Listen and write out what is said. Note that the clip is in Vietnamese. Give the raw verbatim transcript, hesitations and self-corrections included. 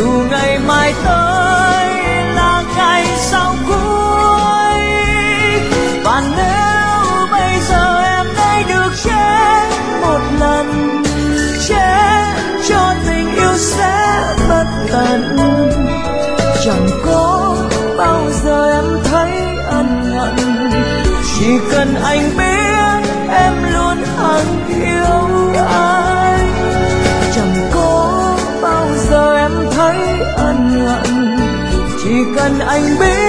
dù ngày mai tới là ngày sau cuối. Và nếu bây giờ em đây được chết một lần, chết cho tình yêu sẽ bất tận, chẳng có bao giờ em thấy ân hận. Chỉ cần anh biết em luôn hằng yêu anh, chẳng có bao giờ em thấy ân hận. Chỉ cần anh biết